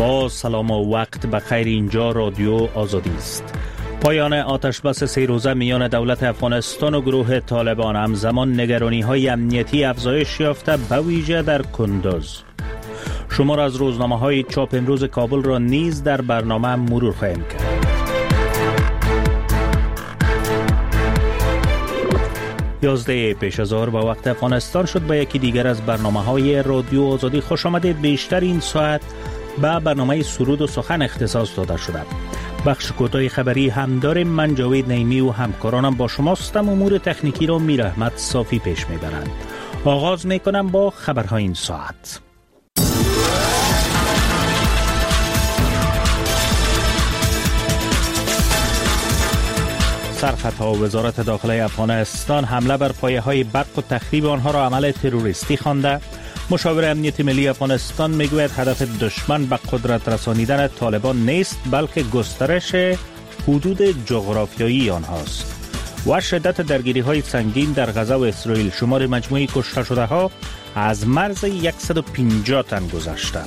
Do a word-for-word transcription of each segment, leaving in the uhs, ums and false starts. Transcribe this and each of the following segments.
با سلام و وقت بخیر، اینجا رادیو آزادی است. پایان آتش بس سه روزه میان دولت افغانستان و گروه طالبان همزمان نگرانی های امنیتی افزایش یافته به ویژه در کندوز. شمار از روزنامه های چاپ امروز کابل را نیز در برنامه مرور خواهیم کرد. یازده پیش از ظهر به وقت افغانستان شد. به یکی دیگر از برنامه های رادیو آزادی خوش آمدید. بیشتر این ساعت به برنامه سرود و سخن اختصاص داده شده. بخش کوتاه خبری هم داریم. من جاوید نعیمی و همکارانم با شماستم. امور تکنیکی را میر احمد صافی پیش میبرند. آغاز میکنم با خبرهای این ساعت. سرخطها وزارت داخله افغانستان حمله بر پایه‌های برق و تخریب آنها را عمل تروریستی خوانده. مشاور امنیت ملی افغانستان میگوید هدف دشمن به قدرت رسانیدن طالبان نیست، بلکه گسترش حدود جغرافیایی آنهاست. و شدت درگیری‌های سنگین در غزه و اسرائیل، شمار مجموعی کشته شده ها از مرز صد و پنجاه تن گذشته.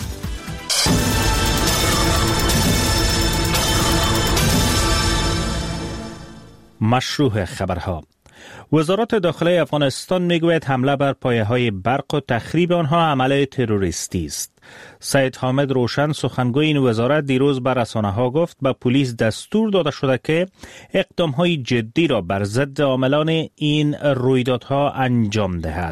مشروع خبرها. وزارت داخله افغانستان میگوید حمله بر پایه‌های برق و تخریب آنها عمل تروریستی است. سید حامد روشن سخنگوی این وزارت دیروز بر رسانه‌ها گفت به پلیس دستور داده شده که اقدام‌های جدی را بر ضد عاملان این رویدادها انجام دهد.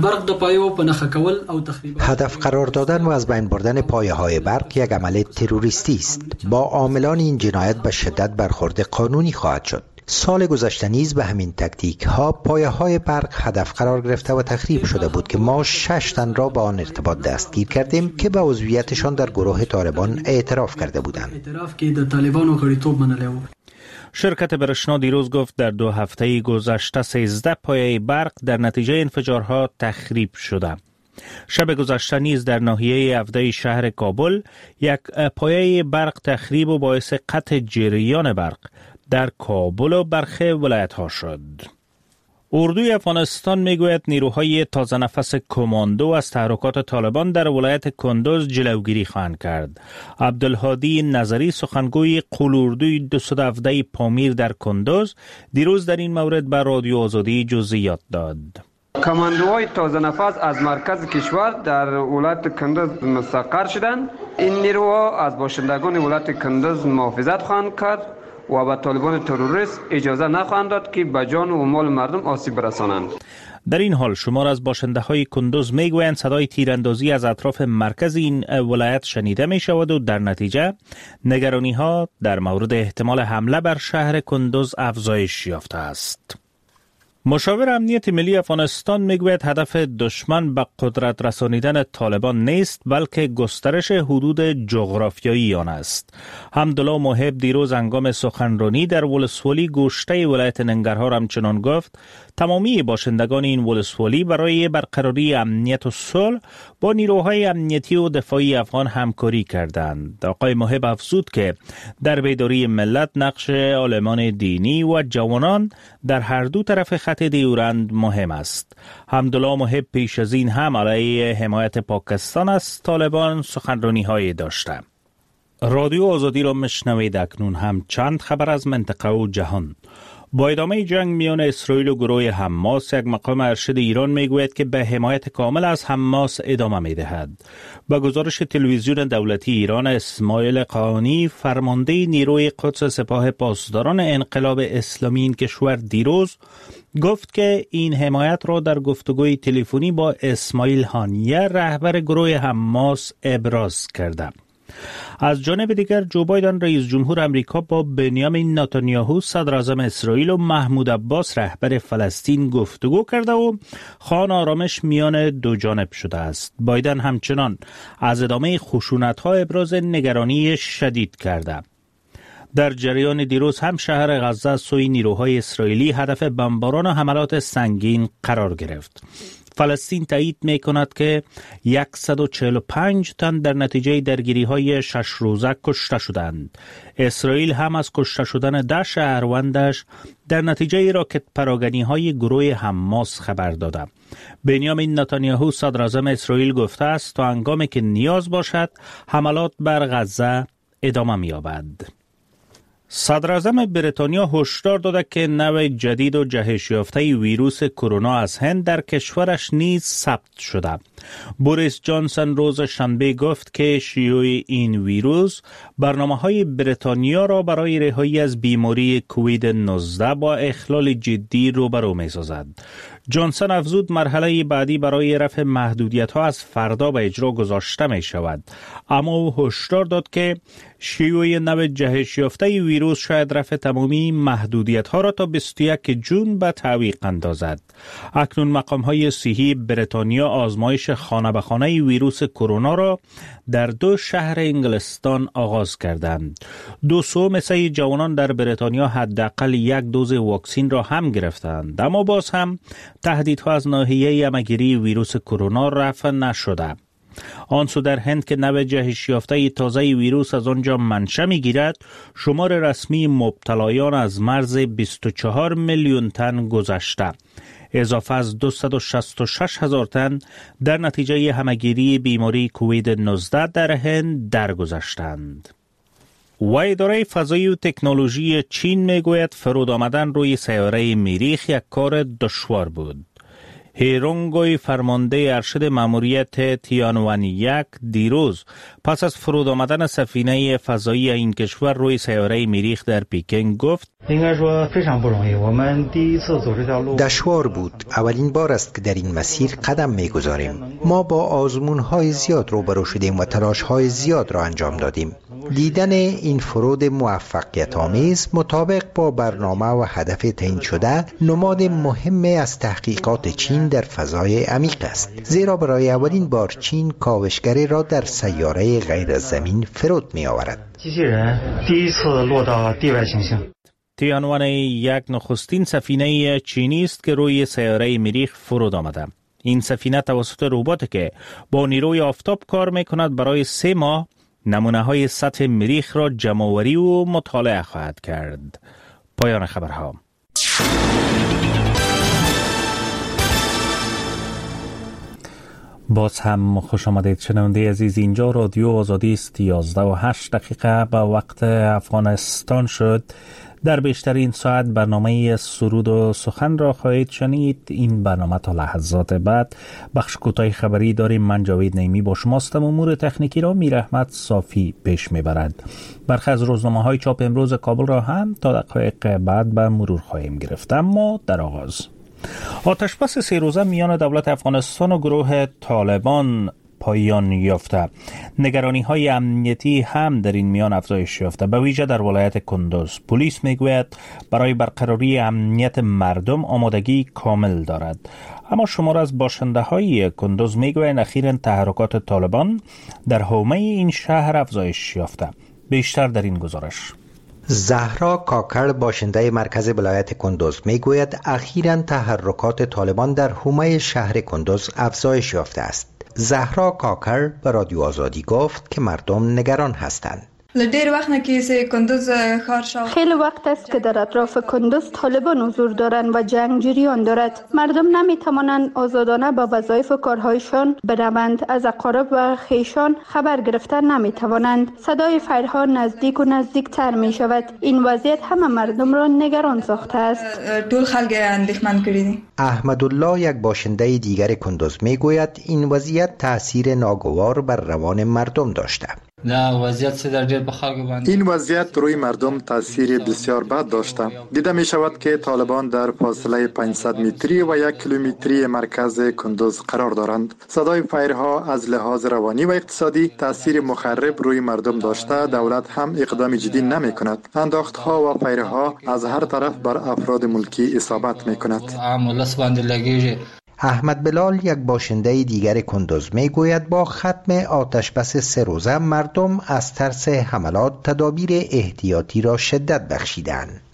هدف قرار دادن و از بین بردن پایه‌های برق یک عمل تروریستی است. با عاملان این جنایت به شدت برخورد قانونی خواهد شد. سال گذشته نیز به همین تکتیک ها پایه های برق هدف قرار گرفته و تخریب شده بود که ما شش تن را با آن ارتباط دستگیر کردیم که به عضویتشان در گروه طالبان اعتراف کرده بودند. شرکت برشنا دیروز گفت در دو هفته گذشته سیزده پایه برق در نتیجه انفجارها تخریب شده. شب گذشته نیز در ناحیه افده شهر کابل یک پایه برق تخریب و باعث قطع جریان برق در کابل و برخی ولایت ها شد. اردوی افغانستان میگوید نیروهای تازه نفس کماندو از تحرکات طالبان در ولایت کندوز جلوگیری خواهند کرد. عبدالهادی نظری سخنگوی قولوردوی دویست و هفده پامیر در کندوز دیروز در این مورد به رادیو آزادی جزئیات داد. کماندوهای تازه نفس از مرکز کشور در ولایت کندوز مستقر شدند. این نیروها از باشندگان ولایت کندوز محافظت خواهند کرد و به طالبان تروریست اجازه نخواهند داد که به جان و مال مردم آسیب برسانند. در این حال شمار از باشنده های کندوز میگویند صدای تیراندازی از اطراف مرکز این ولایت شنیده می شود و در نتیجه نگرانی ها در مورد احتمال حمله بر شهر کندوز افزایش یافته است. مشاور امنیت ملی افغانستان میگوید هدف دشمن به قدرت رسانیدن طالبان نیست، بلکه گسترش حدود جغرافیایی آن است. حمدالله محب دیروز هنگام سخنرانی در ولسوالی گوشته ولایت ننگرهار همچنان گفت تمامی باشندگان این ولسوالی برای برقراری امنیت و صلح با نیروهای امنیتی و دفاعی افغان همکاری کردند. آقای محب افزود که در بیداری ملت نقش عالمان دینی و جوانان در هر دو طرف خط دیورند مهم است. حمدالله محب پیش از این هم علیه حمایت پاکستان از طالبان سخنرانی های داشته. رادیو آزادی را مشنوید. اکنون هم چند خبر از منطقه و جهان. با ادامه جنگ میان اسرائیل و گروه حماس، یک مقام ارشد ایران میگوید که به حمایت کامل از حماس ادامه میدهد. با گزارش تلویزیون دولتی ایران، اسماعیل قانی فرمانده نیروی قدس سپاه پاسداران انقلاب اسلامی این کشور دیروز گفت که این حمایت را در گفتگوی تلفنی با اسماعیل هانیه رهبر گروه حماس ابراز کرده. از جانب دیگر جو بایدن رئیس جمهور امریکا با بنیامین نتانیاهو صدر اعظم اسرائیل و محمود عباس رهبر فلسطین گفتگو کرده و خواهان آرامش میان دو جانب شده است. بایدن همچنان از ادامه خشونت‌ها ابراز نگرانی شدید کرده. در جریان دیروز هم شهر غزه از سوی نیروهای اسرائیلی هدف بمباران و حملات سنگین قرار گرفت. فلسطین تایید می کند که صد و چهل و پنج تن در نتیجه درگیری های شش روزه کشته شدند. اسرائیل هم از کشته شدن ده شهروندش در نتیجه راکت پراگنی های گروه حماس خبر داده. بنیامین نتانیاهو صدر اعظم اسرائیل گفته است تا هنگامی که نیاز باشد حملات بر غزه ادامه می‌یابد. صدر اعظم بریتانیا هشدار داده که نوع جدید و جهش یافته ویروس کرونا از هند در کشورش نیز ثبت شده. بوریس جانسون روز شنبه گفت که شیوع این ویروس برنامه‌های بریتانیا را برای رهایی از بیماری کووید نوزده با اخلال جدی روبرو می‌سازد. جانسون افزود مرحله بعدی برای رفع محدودیت‌ها از فردا به اجرا گذاشته می‌شود، اما او هشدار داد که شیوع نوع جهش یافته ویروس شاید رفع تمامی محدودیت‌ها را تا بیست و یکم ژوئن به تعویق اندازد. اکنون مقام‌های صحی بریتانیا آزمایش خانه به خانه ویروس کرونا را در دو شهر انگلستان آغاز کردند. دو سوم سه جوانان در بریتانیا حداقل یک دوز واکسن را هم گرفتند، اما باز هم تهدیدها از ناحیه همه‌گیری ویروس کرونا رفع نشده. آنسو در هند که نوع جهش یافته تازه ویروس از آنجا منشأ می‌گیرد، شمار رسمی مبتلایان از مرز بیست و چهار میلیون تن گذشته، اضافه از دویست و شصت و شش هزار تن در نتیجه همه‌گیری بیماری کووید نوزده در هند درگذشتند. و اداره فضایی و تکنولوژی چین میگوید فرود آمدن روی سیاره مریخ یک کار دشوار بود. هیرونگوی فرمانده ارشد ماموریت تیانوان یک دیروز پس از فرود آمدن سفینه فضایی این کشور روی سیاره مریخ در پکن گفت دشوار بود. اولین بار است که در این مسیر قدم میگذاریم. ما با آزمون‌های زیاد روبرو شدیم و تلاش‌های زیاد را انجام دادیم. دیدن این فرود موفقیت آمیز مطابق با برنامه و هدف تعیین شده نماد مهمی از تحقیقات چین در فضای عمیق است، زیرا برای اولین بار چین کاوشگری را در سیاره غیر از زمین فرود می آورد. تیانوان یک نخستین سفینه چینی است که روی سیاره مریخ فرود آمده. این سفینه توسط ربات که با نیروی آفتاب کار می کند برای سه ماه نمونه های سطح مریخ را جمع‌آوری و مطالعه خواهد کرد. پایان خبرها. باز هم خوش آمدید شنونده عزیز. اینجا رادیو آزادی است. یازده و هشت دقیقه به وقت افغانستان شد. در بیشترین ساعت برنامه سرود و سخن را خواهید شنید. این برنامه تا لحظات بعد بخش کوتاه خبری داریم. من جاوید نعیمی با شماستم. امور تکنیکی را میر احمد صافی پیش میبرد. برخی از روزنامه های چاپ امروز کابل را هم تا دقایق بعد به مرور خواهیم گرفت. اما در آغاز آتشبس سه روزه میان دولت افغانستان و گروه طالبان پایان یافته. نگرانی های امنیتی هم در این میان افزایش یافته، به ویژه در ولایت کندوز. پلیس میگوید برای برقراری امنیت مردم آمادگی کامل دارد، اما شمار از باشنده های کندوز میگویند اخیراً تحرکات طالبان در حومه این شهر افزایش یافته. بیشتر در این گزارش. زهرا کاکر باشنده مرکز ولایت کندوز میگوید اخیراً تحرکات طالبان در حومه شهر کندوز افزایش یافته است. زهرا کاکر به رادیو آزادی گفت که مردم نگران هستند. خیلی وقت است که در اطراف کندوز طالبان حضور دارند و جنگ جریان دارد. مردم نمی توانند آزادانه با وظایف و کارهایشان بروند. از اقارب و خویشان خبر گرفتن نمی توانند. صدای فایرها نزدیک و نزدیکتر می شود. این وضعیت همه مردم را نگران ساخته است. احمدالله یک باشنده دیگر کندوز می گوید این وضعیت تأثیر ناگوار بر روان مردم داشته. این وضعیت روی مردم تاثیر بسیار بد داشته. دیده می شود که طالبان در فاصله پانصد متری و یک کیلومتری مرکز کندوز قرار دارند. صدای فایرها از لحاظ روانی و اقتصادی تاثیر مخرب روی مردم داشته. دولت هم اقدام جدی نمی کند. انداختها و فایرها از هر طرف بر افراد ملکی اصابت می کند. احمد بلال یک باشنده دیگر کندوز می گوید با ختم آتش بس سه روزه مردم از ترس حملات تدابیر احتیاطی را شدت بخشیدند.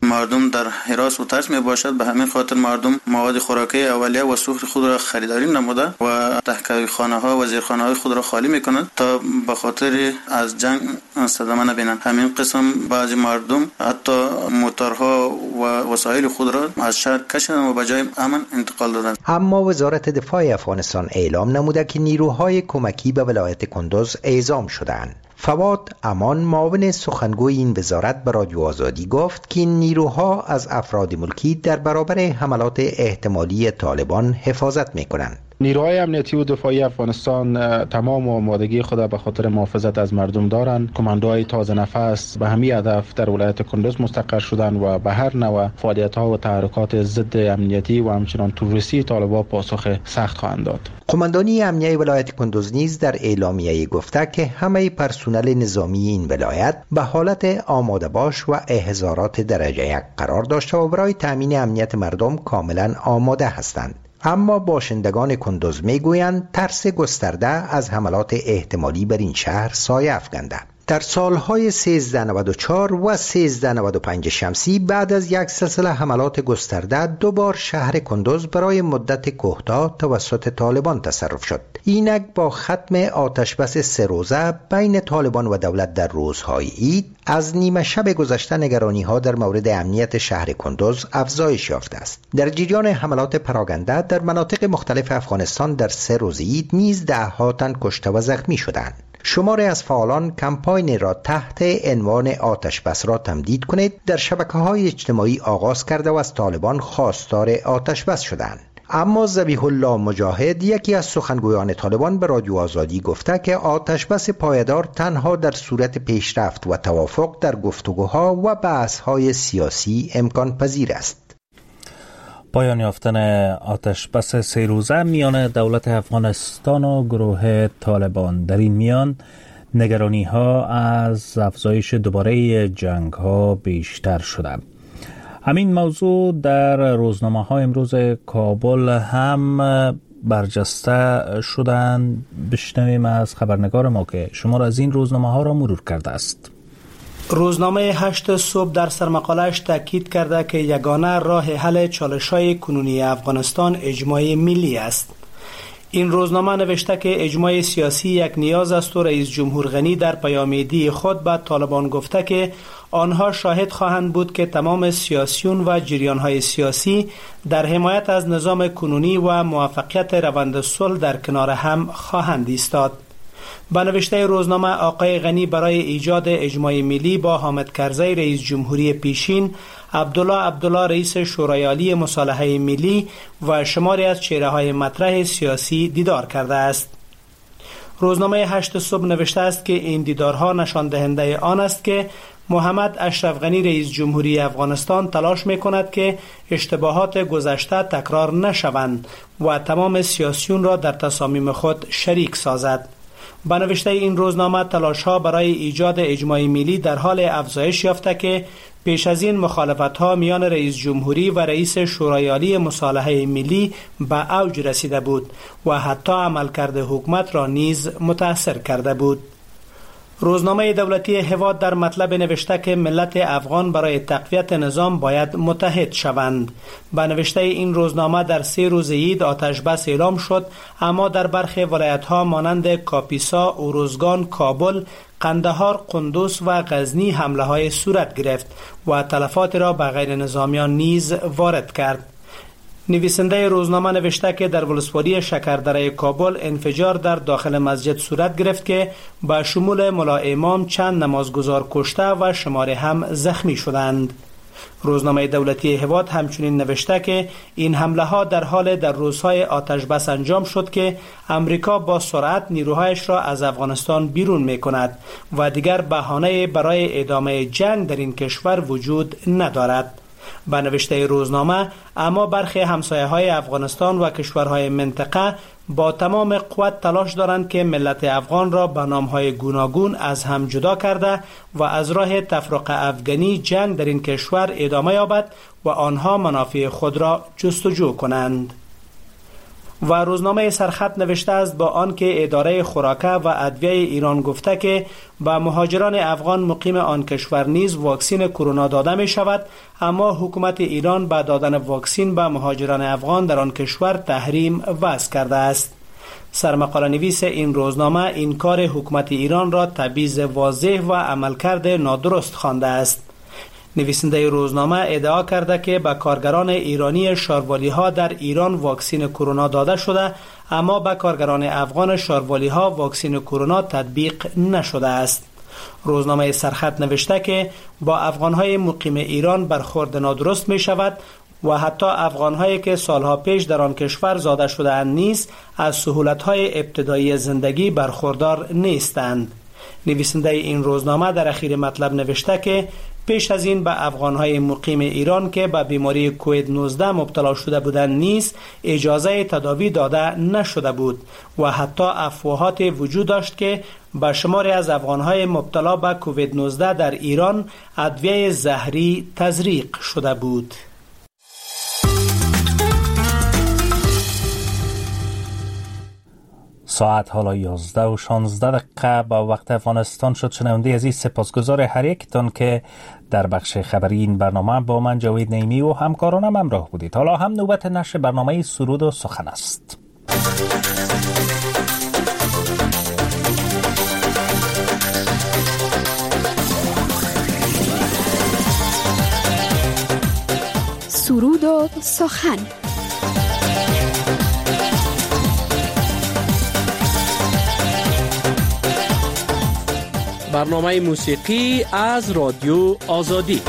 مردم در هراس و ترس می باشد. به همین خاطر مردم مواد خوراکی اولیه و سوخت خود را خریداری نموده و تهکوی خانه ها و زیرخانه های خود را خالی می کنند تا به خاطر از جنگ صدمه نبینند. همین قسم بعضی مردم حتی موتورها و وسایل خود را از شهر کشیدند و به جای امن انتقال دادند. اما وزارت دفاع افغانستان اعلام نموده که نیروهای کمکی به ولایت کندوز اعزام شدند. فواد امان معاون سخنگوی این وزارت به رادیو آزادی گفت که این نیروها از افراد ملکی در برابر حملات احتمالی طالبان حفاظت می‌کنند. نیروهای امنیتی و دفاعی افغانستان تمام آمادگی خود به خاطر محافظت از مردم دارند. کماندوهای تازه نفس به همین هدف در ولایت کندوز مستقر شدند و به هر نوع فعالیت‌ها و تحرکات ضد امنیتی و همچنان تروریستی طالبان پاسخ سخت خواهند داد. قماندانی امنیه ولایت کندوز نیز در اعلامیه گفته که همه پرسنل نظامی این ولایت به حالت آماده باش و احضارات درجه یک قرار داشته و برای تامین امنیت مردم کاملا آماده هستند. اما باشندگان کندوز میگویند ترس گسترده از حملات احتمالی بر این شهر سایه افکنده. در سالهای سیزده نود و چهار و سیزده نود و پنج شمسی بعد از یک سلسله حملات گسترده دو بار شهر کندوز برای مدت کوتاه توسط طالبان تصرف شد. اینک با ختم آتشبس سه روزه بین طالبان و دولت در روزهای عید از نیمه شب گذشته نگرانی ها در مورد امنیت شهر کندوز افزایش یافته است. در جریان حملات پراگنده در مناطق مختلف افغانستان در سه روز عید نیز ده ها تن کشته و زخمی شدند. شماری از فعالان کمپاین را تحت عنوان آتش بس را تمدید کنید در شبکه‌های اجتماعی آغاز کرده و از طالبان خواستار آتش بس شدند. اما ذبیح الله مجاهد یکی از سخنگویان طالبان به رادیو آزادی گفته که آتش بس پایدار تنها در صورت پیشرفت و توافق در گفتگوها و بحث‌های سیاسی امکان پذیر است. پایان یافتن آتش بس سه روزه میان دولت افغانستان و گروه طالبان. در این میان نگرانی ها از افزایش دوباره جنگ ها بیشتر شده. همین موضوع در روزنامه ها امروز کابل هم برجسته شدند. بشنویم از خبرنگار ما که شمار از این روزنامه ها را مرور کرده است. روزنامه هشت صبح در سرمقاله‌اش تاکید کرده که یگانه راه حل چالش‌های کنونی افغانستان اجماع ملی است. این روزنامه نوشته که اجماع سیاسی یک نیاز است و رئیس جمهور غنی در پیام‌دهی خود به طالبان گفته که آنها شاهد خواهند بود که تمام سیاسیون و جریان‌های سیاسی در حمایت از نظام کنونی و موفقیت روند صلح در کنار هم خواهند ایستاد. با نوشته روزنامه آقای غنی برای ایجاد اجماع ملی با حامد کرزی رئیس جمهوری پیشین، عبدالله عبدالله رئیس شورای عالی مصالحه ملی و شماری از چهره‌های مطرح سیاسی دیدار کرده است. روزنامه هشت صبح نوشته است که این دیدارها نشان دهنده آن است که محمد اشرف غنی رئیس جمهوری افغانستان تلاش می‌کند که اشتباهات گذشته تکرار نشوند و تمام سیاسیون را در تصامیم خود شریک سازد. با نوشته این روزنامه تلاش‌ها برای ایجاد اجماع ملی در حال افزایش یافته که پیش از این مخالفت‌ها میان رئیس جمهوری و رئیس شورای عالی مصالحه ملی به اوج رسیده بود و حتی عملکرد حکومت را نیز متاثر کرده بود. روزنامه دولتی هواد در مطلب نوشته که ملت افغان برای تقویت نظام باید متحد شوند. با نوشته این روزنامه در سه روز عید آتش بس اعلام شد، اما در برخی ولایت‌ها مانند کاپیسا، اوروزگان، کابل، قندهار، قندوز و غزنی حمله‌های صورت گرفت و تلفات را به غیر نظامیان نیز وارد کرد. نویسنده روزنامه نوشته که در ولسوالی شکردره کابل انفجار در داخل مسجد صورت گرفت که با شمول ملا امام چند نمازگزار کشته و شماره هم زخمی شدند. روزنامه دولتی هواد همچنین نوشته که این حمله ها در حال در روزهای آتش بس انجام شد که امریکا با سرعت نیروهایش را از افغانستان بیرون می کند و دیگر بهانه برای ادامه جنگ در این کشور وجود ندارد. با نوشته روزنامه اما برخی همسایه‌های افغانستان و کشورهای منطقه با تمام قوت تلاش دارند که ملت افغان را به نام‌های گوناگون از هم جدا کرده و از راه تفرقه افغانی جنگ در این کشور ادامه یابد و آنها منافع خود را جستجو کنند. و روزنامه سرخط نوشته است با آنکه اداره خوراکه و ادویه ایران گفته که به مهاجران افغان مقیم آن کشور نیز واکسین کرونا داده می شود، اما حکومت ایران به دادن واکسین به مهاجران افغان در آن کشور تحریم وضع کرده است. سرمقاله نویس این روزنامه این کار حکومت ایران را تبعیض واضح و عملکرد نادرست خوانده است. نویسنده روزنامه ادعا کرده که به کارگران ایرانی شاروالی ها در ایران واکسین کرونا داده شده، اما به کارگران افغان شاروالی ها واکسین کرونا تطبیق نشده است. روزنامه سرخط نوشته که با افغان های مقیم ایران برخورد نادرست می شود و حتی افغان هایی که سالها پیش در آن کشور زاده شده اند نیز از سهولت های ابتدایی زندگی برخوردار نیستند. نویسنده این روزنامه در اخیر مطلب نوشته که پیش از این به افغان‌های مقیم ایران که به بیماری کووید نوزده مبتلا شده بودند نیز اجازه تداوی داده نشده بود و حتی افواهات وجود داشت که به شماری از افغان‌های مبتلا به کووید نوزده در ایران ادویه زهری تزریق شده بود. ساعت حالا یازده و شانزده دقیقه با وقت افغانستان شد. شنونده عزیز، سپاسگزار هر یکتان که در بخش خبری این برنامه با من جاوید نعیمی و همکارانم همراه بودید. حالا هم نوبت نشر برنامه سرود و سخن است. سرود و سخن. برنامه موسیقی از رادیو آزادی.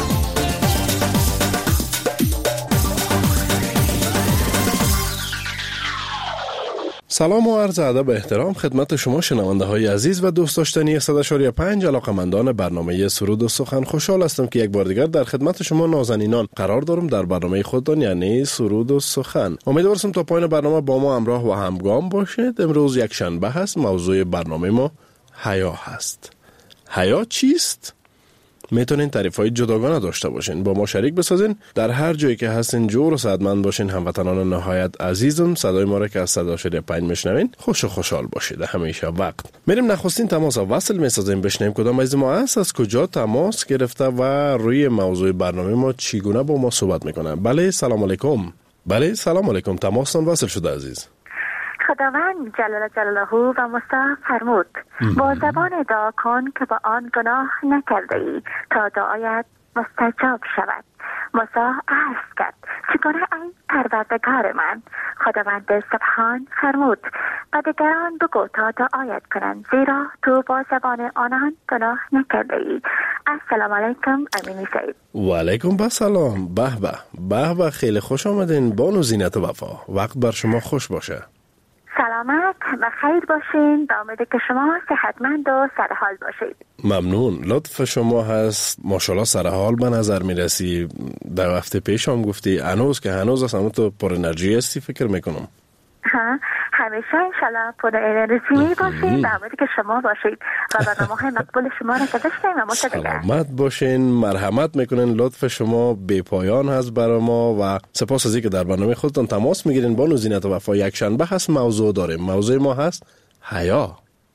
سلام و عرض ادب و احترام خدمت شما شنونده های عزیز و دوست داشتنی صد و پنج ممیز پنج علاقمندان برنامه سرود و سخن. خوشحال هستم که یک بار دیگر در خدمت شما نازنینان قرار دارم در برنامه خودتان یعنی سرود و سخن. امیدوارم تا پایان برنامه با ما همراه و همگام باشید. امروز یک شنبه هست. موضوع برنامه ما حیا هست. حیا چیست؟ میتونین تعریف‌های جداگانه داشته باشین، با ما شریک بسازین. در هر جایی که هستین جور و سعادتمند باشین. هموطنان نهایت عزیزم، صدای ما را که از صد و هشتاد و پنج میشنوین خوش و خوشحال باشید همیشه وقت. میریم نخستین تماس وصل میسازیم، بشنویم کدام از ما است، از کجا تماس گرفته و روی موضوع برنامه ما چگونه با ما صحبت میکنه. بله سلام علیکم. بله سلام علیکم، تماستان وصل شده عزیز. خداوند جلال جلاله و مصطفی فرمود با زبان دعا کن که با آن گناه نکرده ای تا دعایت مستجاب شود. موسی عرض کرد چگونه ای پروردگار من؟ خداوند سبحان فرمود و دیگران بگو تا دعایت کنند زیرا تو با زبان آنان گناه نکرده ای. السلام علیکم امینی سعید. و علیکم بسلام. به به به به، خیلی خوش آمدین بانو زینت وفا. وقت بر شما خوش باشه. سلامت و خیر باشین. با امید که شما صحتمند و سرحال باشید. ممنون، لطف شما هست. ماشاءالله سرحال به نظر میرسی. در هفته پیش هم گفتی هنوز که هنوز اصلا تو پر انرژی هستی فکر میکنم. ها همیشه انشالله پر انرژی باشین. با امید که شما باشید و برنامه های مقبول شما را که داشتیم و متشکرم. سلامت باشین، مرحمت میکنین. لطف شما بی پایان هست برای ما و سپاس از اینکه در برنامه خودتان تماس میگیرین. بانو زینت وفا، یک شنبه هست موضوع داریم. موضوع ما هست حیا.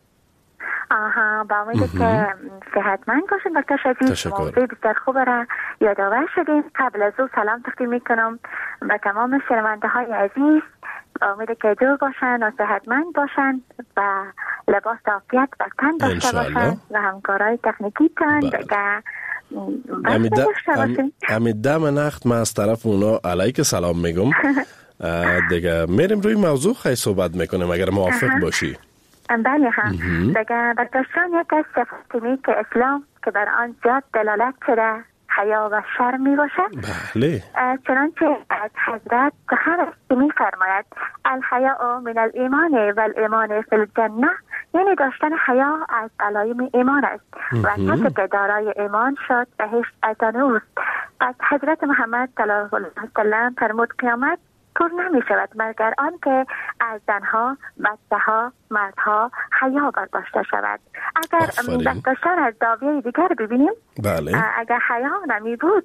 آها، با امید که صحتمند باشین. دکتر شدید موضوع بسیار خوب را یادآور شدیم. قبل از او سلام تقدیم میکنم به تمام شنونده های عزیز. امید که دور باشن و صحتمند باشن و لباس عافیت و تن داشته باشن و همکارای تکنیکی تان دیگه امی دم نخت من از طرف اونا علیک سلام میگم. دیگه میریم روی موضوع خیلی صحبت میکنیم اگر موافق باشی. بله هم دیگه برداشتان یک از صفاتی که اسلام که بر آن زیاد دلالت شده حیا و شرم می باشد. بله. چنانچه از حضرت سخن است می فرماید الحیاء من الایمان و الایمان فی الجنه، یعنی داشتن حیا از علائم ایمان است و کسی که دارای ایمان شد بهشت ایتان اوست. از حضرت محمد صلی الله علیه و سلم فرمود قیامت پر نمی شود مگر آن که از زنها، بچه‌ها، مردها حیا برداشته شود. اگر برداشتن از زاویه دیگر ببینیم، بله. اگر حیا نمی بود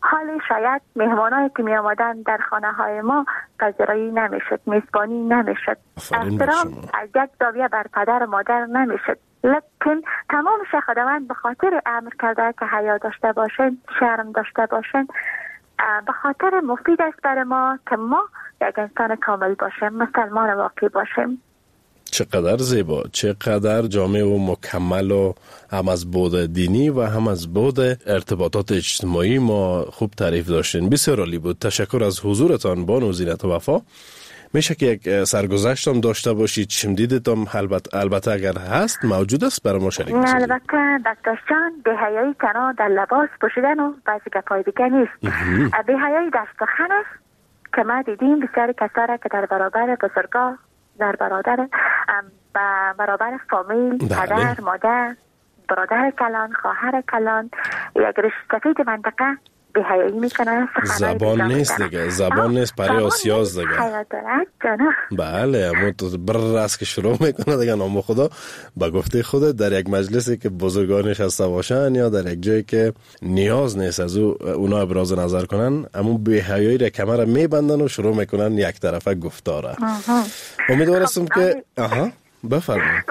حال شاید مهمانایی که می آمدن در خانه های ما پذیرایی نمیشد، میزبانی نمیشد، احترام از یک زاویه بر پدر و مادر نمیشد. لیکن تمام خداوند به خاطر امر کرده که حیا داشته باشین، شرم داشته باشین، به خاطر مفید است برای ما که ما یک انسان کامل باشیم، مسلمان واقعی باشیم. چقدر زیبا، چقدر جامع و مکمل و هم از بعد دینی و هم از بعد ارتباطات اجتماعی ما خوب تعریف داشتین. بسیار عالی بود. تشکر از حضورتان بانو زینت وفا. میشه که یک سرگذشت هم داشته باشید، شنیدیدتم البته البته اگر هست موجود است برای ما شریک بسازید. البته دکتر جان، بی‌حیایی تنها در لباس پوشیدن و بعضی گپای دیگه نیست. بی‌حیایی در سخن است که ما دیدیم بسیاری کسا را که در برابر بزرگا، در برادر برابر فامیل، پدر، مادر، برادر کلان، خواهر کلان، یک رشته منطقه بی‌حیایی میکنه. زبان نیست دیگه، زبان نیست، پری آسیاز دیگه. بله، اما تو بر است که شروع میکنه دیگه. نام خدا با گفته خودت در یک مجلسی که بزرگانش هسته باشن یا در یک جایی که نیاز نیست از او اونا ابراز نظر کنن، اما بی‌حیایی را کمر میبندن و شروع میکنن یک طرفه گفتاره. امیدوارم که آها بفرمایید.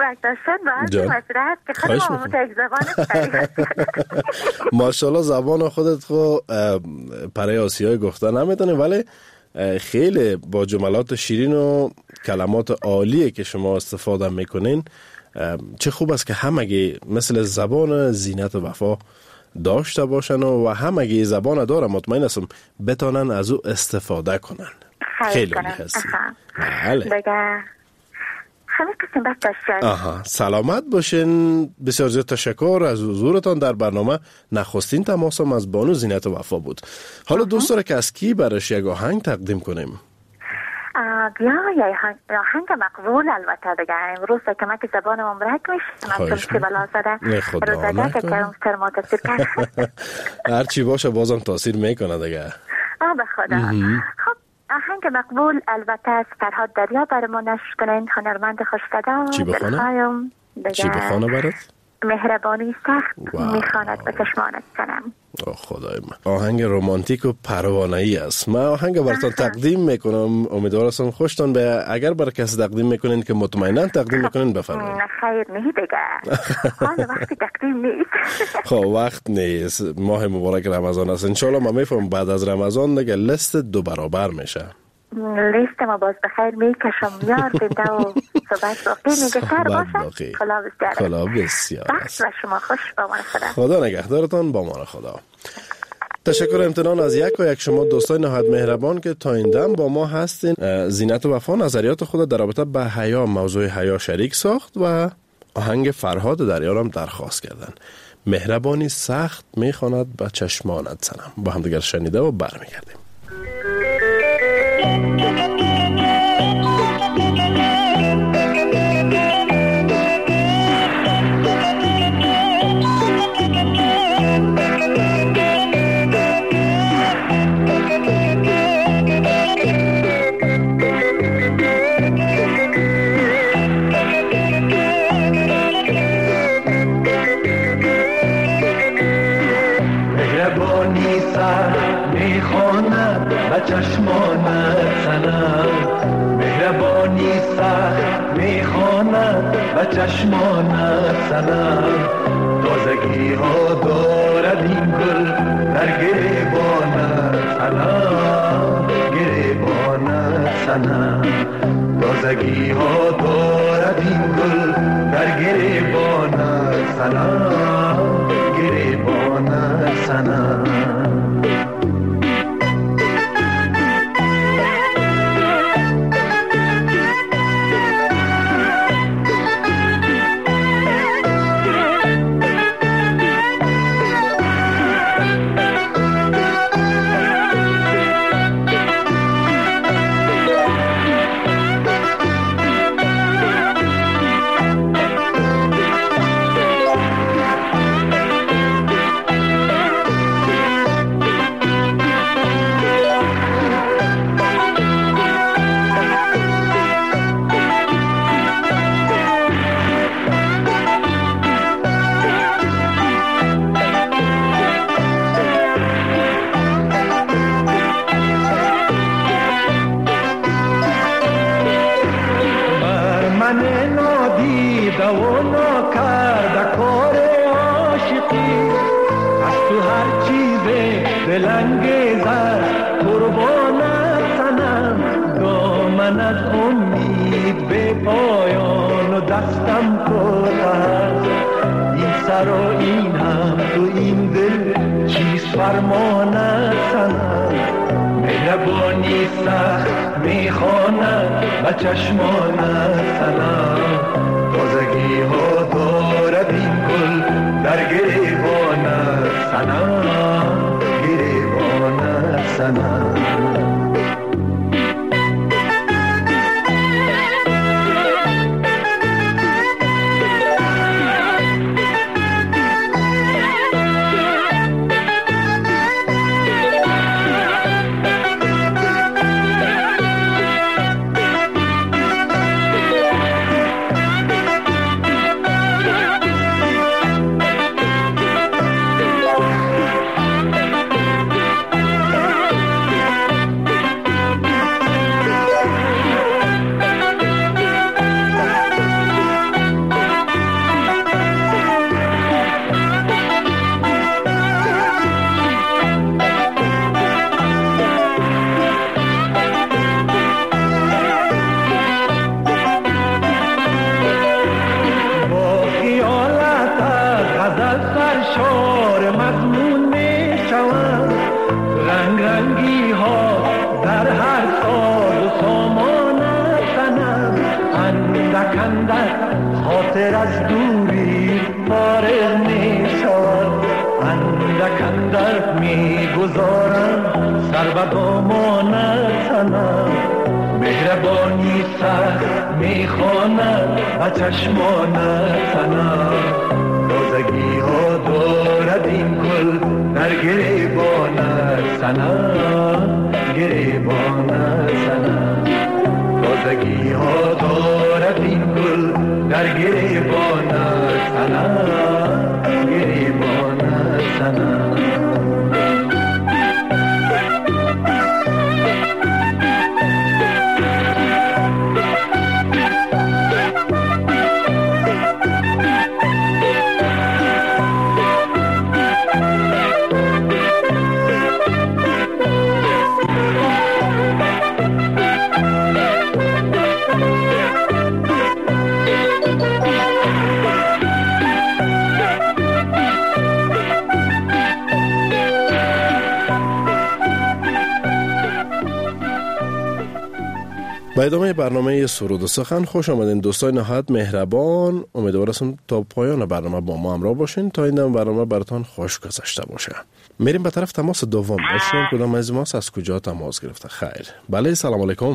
خواهش میکنم. ماشاءالله زبان خودت خو پره آسیایی گفته نمیتونی، ولی خیلی با جملات شیرین و کلمات عالیه که شما استفاده میکنین. چه خوب است که همگی مثل زبان زینت وفا داشته باشن و همگی زبان داره، مطمئن هستم بتانن از او استفاده کنن. خیلی عالی هستی. بله. آها، سلامت باشین. بسیار زیاد تشکر از حضورتان در برنامه. نخستین تماسم از بانو زینت وفا بود. حالا دوست داره که از کی برش یک آهنگ تقدیم کنیم؟ بیا یه آهنگ مقبول. البته دیگه امروز که من که زبانم امرک میشه، من چون که بلا زده روزگه که کرم سر ما تاثیر کرد. هرچی باشه بازم تاثیر میکنه دیگه. آه به خدا. خب آهنگ مقبول البته از فرهاد دریا برای ما نشر کنین، هنرمند خوش‌صدا. چی بخونه؟ چی بخونه برات؟ مهربانی سخت میخواند به چشمانت سنم. آه خدای من، آهنگ رومانتیک و پروانه‌ای است. من آهنگ براتون تقدیم میکنم، امیدوارم خوشتون به. اگر برای کسی تقدیم میکنین که مطمئنا تقدیم میکنین بفرمایید. نه خیر نه دیگه، حالا وقتی تقدیم نیست. خب وقت نیست، ماه مبارک رمضان است. انشالله ما میفهم بعد از رمضان دیگه لیست دو برابر میشه. لیست ما باز بخیر میکشم یار بنده و صحبت باقی میگه سر باشه. خلا بسیار خلا بسیار بخش و شما خوش با من خدا. خدا نگهدارتان با من خدا. تشکر امتنان از یک و یک شما دوستای نهایت مهربان که تا این دم با ما هستین. زینت وفا نظریات خود در رابطه به حیا، موضوع حیا شریک ساخت و آهنگ فرهاد دریا را درخواست کردن. مهربانی سخت میخواند به چشمانت سنم. با هم دیگر شنیده و برمیگردیم. چشمانت سنم، مهربانی سخت میخواند و چشمانت سنم. تازگی ها دارد این گل در گریبانت سنم، گریبانت سنم. تازگی ها دارد این گل در گریبانت سنم، گریبانت سنم. من نادیده و ناکرده کار عاشقی از تو هر چیز دلانگیزه قربانت تنم دامن از امید به پایان و دستم کوتاه این سر و این هم تو این دل چیز فرمانت تنم مهربانی سخت میخواند و چشمانت تنم تازگی ها دارد این گل در گریبانت تنم گریبانت تنم مهربانی سخت میخواند و چشمانت تنم تازگی ها دارد این گل در گریبانت تنم گریبانت تنم تازگی ها دارد این گل در گریبانت تنم گریبانت تنم به ادامه برنامه سرود و سخن خوش آمدین دوستای نهایت مهربان. امیدوارم تا پایان برنامه با ما همراه باشین تا این دم برنامه براتون خوش گذشته باشه. میریم به طرف تماس دوم. باشیم کدام از ما از کجا تماس گرفته؟ خیر. بله سلام علیکم.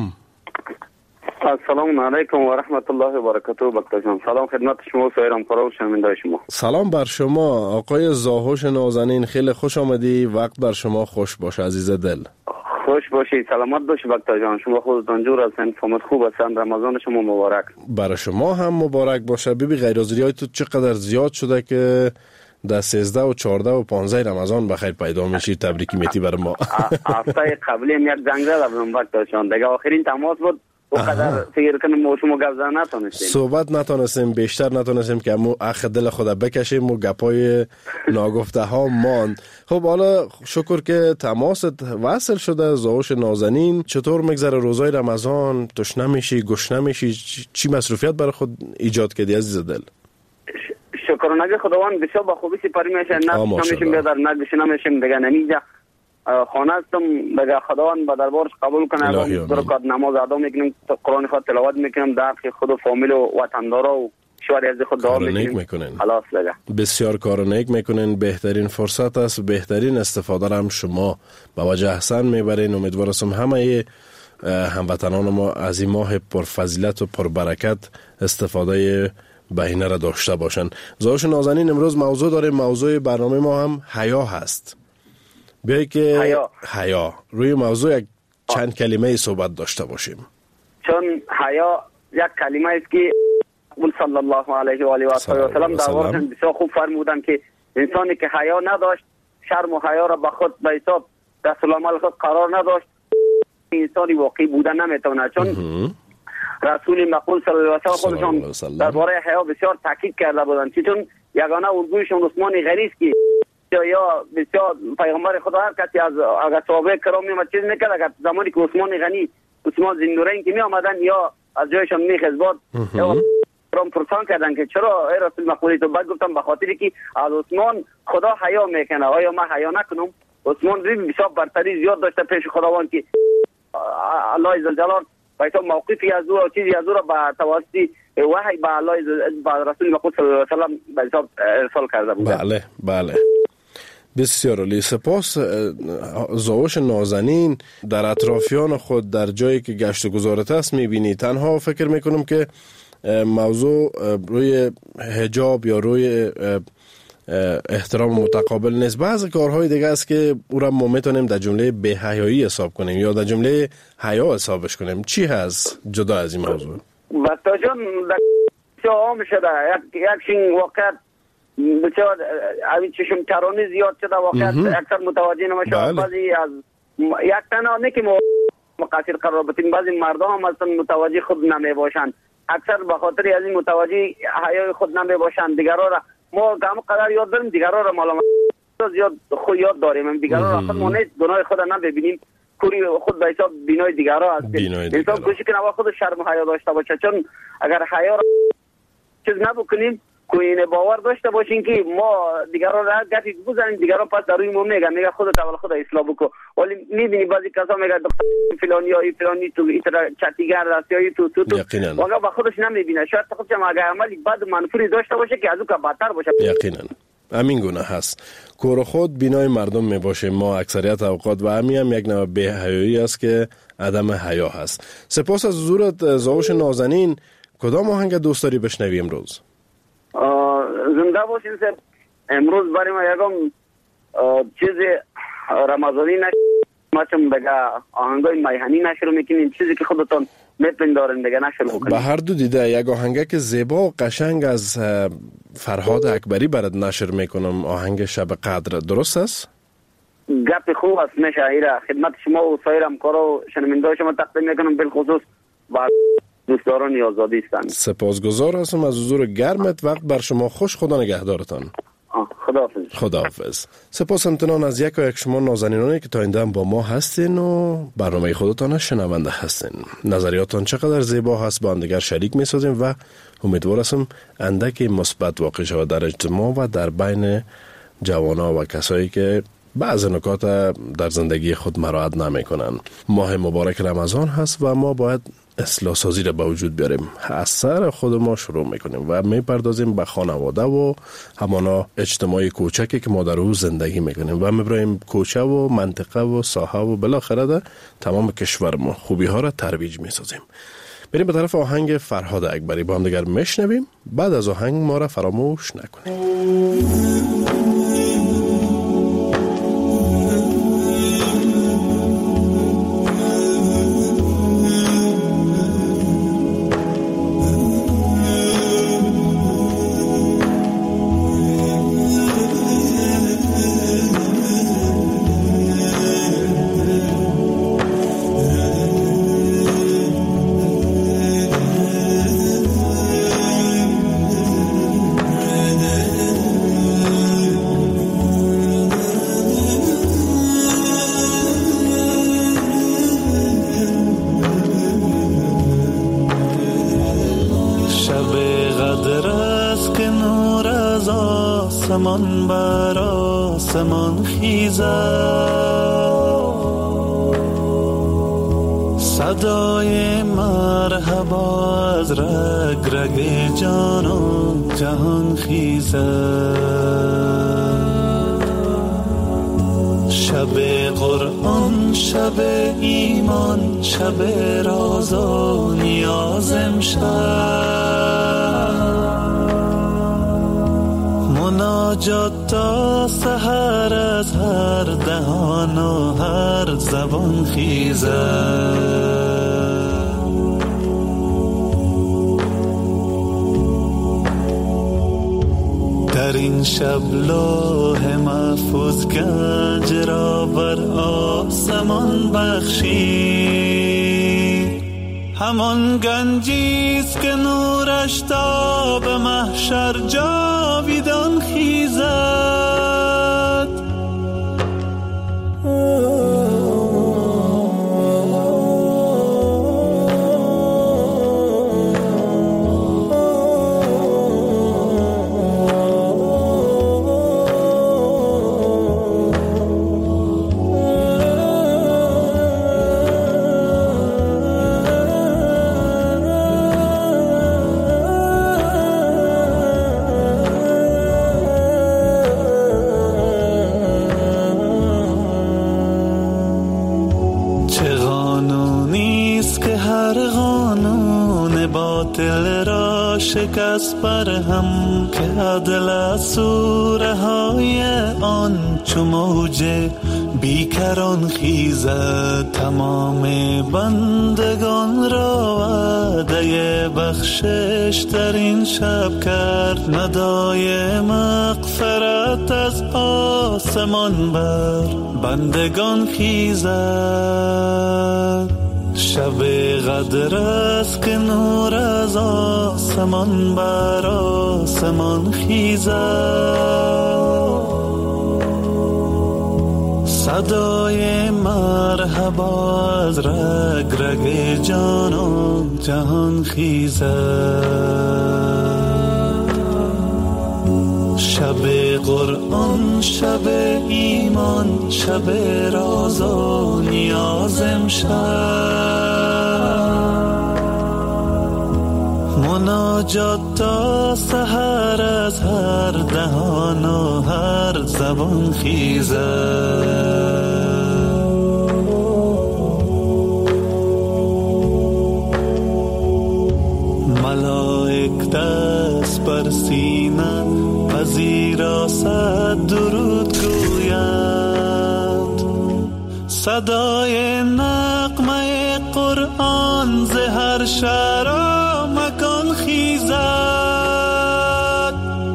السلام علیکم و رحمت الله و برکاته. بکتا جان سلام خدمت شما و سایر همکارا و شنوندگان شما. سلام بر شما آقای زاهوش نازنین، خیلی خوش آمدی. وقت بر شما خوش باشه عزیز دل. خوش باشید، سلامت باشید بکتا جان. شما خودتان جور هستین، فهمت خوب هستین. رمضان شما مبارک. برای شما هم مبارک باشه. بیبی غیرحاضری‌های تو چقدر زیاد شده که در سیزده و چهارده و پانزده رمضان بخیر پیدا میشی. تبریکی میتی بر ما. هفته قبلی هم یک زنگ زدم بکتا جان، دیگه آخرین تماس بود. وقدر فکر کنم ما شما گپ زدن نتونستیم، صحبت نتونستیم، بیشتر نتونستیم که مو اخ دل خدا بکشیم و گپای ناگفته ها ماند. خب حالا شکر که تماست وصل شده. زاهوش نازنین، چطور میگذره روزای رمضان؟ تشنه میشی، گشنه میشی؟ چی مصروفیت برای خود ایجاد کردی عزیز دل؟ شکر نگه خداوند بسیار با خوبی سپری میشه. نه نمیشیم بیادر، نه گشنه میشیم دیگه. نمیجا خانه هستم دیگه. خداوند به دربارش قبول کنه. برکات نماز ادا میکنیم، قرآن خود تلاوت میکنیم، در خود و فامیل و وطندارا و شوهر از خود دعا میکنیم. خلاص دیگه بسیار کار نیک میکنین. بهترین فرصت است، بهترین استفاده هم شما به وجه احسن میبرین. امیدوارم همه هموطنان ما از این ماه پرفضیلت و پربرکت استفاده بهینه را داشته باشن. زاهوش نازنین، امروز موضوع داریم. موضوع برنامه ما هم حیا هست. بیایی که حیا. حیا روی موضوع یک چند کلمه صحبت داشته باشیم. چون حیا یک کلمه است که قول صلی الله علیه و آله و سلم دربارش بسیار خوب فرمودن که انسانی که حیا نداشت، شرم و حیا را به خود به حساب دست العمل خود قرار نداشت، انسانی واقعی بودن نمیتونه. چون رسول مقبول صلی الله علیه و خودشان درباره حیا بسیار تاکید کرده بودند، چون یگانه الگویشون عثمان غنی است که یا بسیار پیغمبر خدا هر کسی از اگر صحابه کرام میومد چیز میکرد، اگر زمانی که عثمان غنی عثمان ذوالنورین که می آمدن یا از جایشان میخز باد یا کرام پرسان کردن که چرا ای رسول مقبولی تو؟ بعد گفتم به خاطری که از عثمان خدا حیا میکنه، آیا ما حیا نکنم؟ عثمان بسیار برتری زیاد داشته پیش خداوند که الله ذوالجلال باید موقفی از او چیزی از او را به توسط وحی به الله به رسول مقبول صلی الله علیه و سلم به حساب ارسال کرده بود. بله بله بسیار عالی. سپاس. زاوش نازنین در اطرافیان خود در جایی که گشت و گذارت است میبینی، تنها فکر میکنم که موضوع روی حجاب یا روی احترام متقابل نیست. بعضی کارهای دیگه است که او را ما میتونیم در جمله بی‌حیایی حساب کنیم یا در جمله حیا حسابش کنیم. چی هست جدا از این موضوع؟ بسیار جان در عام شده یک یک شین واقعا بسیار اوی چشم ترانی زیاد شده واقعا اکثر متوجه نمیشه. بله. بعضی از یک تنها نه که مقصر قرار بدیم، بعضی مردم هم اصلا متوجه خود نمی باشند، اکثر به خاطر از این متوجه حیای خود نمی باشند. دیگران را ما هم قدر یاد داریم، دیگران را مالا زیاد خود یاد داریم، دیگران را خود ما نیست گناه خود هم ببینیم، کوری خود به حساب بینای دیگران هستیم. انسان کوشش کنه و خود شرم و حیا داشته باشه، چون اگر حیا را چیز نبکنیم کوین باور داشته باشین که ما دیگران را گفتی بزنیم، دیگران پس در روی ما میگن میگه خودت اول خود اصلاح بکن، ولی میبینی بعضی کسا میگه دختر فلانی یا فلانی تو ایتر چتیگر است یا تو تو تو واقعا با خودش نمیبینه. شاید خودش هم اگر عملی بد منفوری داشته باشه که از اون که بدتر باشه. یقینا همین گونه هست. کور خود بینای مردم می باشه ما اکثریت اوقات، و همین هم یک نوع بی‌حیایی است که عدم حیا هست. سپاس از حضورت زاوش نازنین. کدام آهنگ دوست داری بشنوی امروز؟ زنده باشین سر. امروز برای ما یکم چیز رمضانی نشد، ما چون بگه آهنگای میهنی نشروع میکنیم، چیزی که خودتون میپندارین بگه نشروع بکنیم. به هر دو دیده یک آهنگه که زیبا و قشنگ از فرهاد اکبری برات نشر میکنم، آهنگ شب قدر، درست است؟ گپ خوب است، میشه ایره خدمت شما و سایر همکارا و شنونده شما تقدیم میکنم، بالخصوص با دوستداران آزادی هستند. سپاسگزار هستم از حضور گرمت. وقت بر شما خوش. خدا نگهدارتان. خداحافظ. خداحافظ. سپاس امتنان از یک و یک شما نازنینانی که تا این دم با ما هستین و برنامه خودتان شنونده هستین. نظریاتان چقدر زیبا هست با هم دیگر شریک می سازیم و امیدوار هستم اندکی مثبت واقع شود در اجتماع و در بین جوانا و کسایی که بعض نکات در زندگی خود مراعات نمی کنن. ماه مبارک رمضان هست و ما باید اصلاح سازی را به وجود بیاریم. از سر خود ما شروع میکنیم و میپردازیم به خانواده و همانا اجتماعی کوچکی که ما در او زندگی میکنیم و میبریم کوچه و منطقه و ساحه و بالاخره در تمام کشور ما خوبی ها را ترویج میسازیم. بریم به طرف آهنگ فرهاد اکبری با هم دیگر میشنویم. بعد از آهنگ ما را فراموش نکنیم. آسمان بر آسمان خیزد، صدای مرحبا از رگ رگ جان و جهان خیزد. شب قرآن، شب ایمان، شب راز و نیاز امشب، مناجات تا سحر از هر دهان و هر زبان خیزد. در این شب لوح محفوظ گنج را بر آسمان بخشید، همان گنجیست که نورش تا به محشر جاویدان خیزد. شکست بر هم که عدل از سوره های آن چو موج بیکران خیزد. تمام بندگان را وعده بخشش در این شب کرد. ندای مغفرت از آسمان بر بندگان خیزد. شب قدر است که نور از آسمان بر آسمان خیزد. صدای مرحبا از رگ رگ جانان جهان خیزد. شب قرآن، شب ایمان، شب راز و نیاز امشب. مناجات تا سحر از هر دهان و هر زبان خیزد. ملائک دست بر سینه پذیرا صد درود گویند. صدای نغمه قرآن ز هر شهر و مکان خیزد.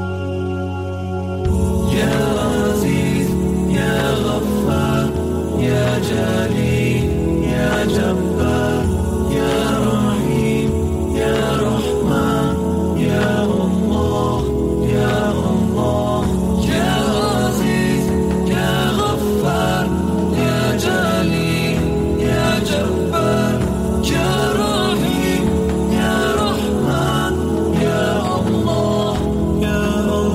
یا عزیز یا غفار یا جلیل یا جبار یا رحیم یا رحمان یا الله یا الله یا عزیز یا غفار یا جلیل یا جبار یا رحیم یا رحمان یا الله یا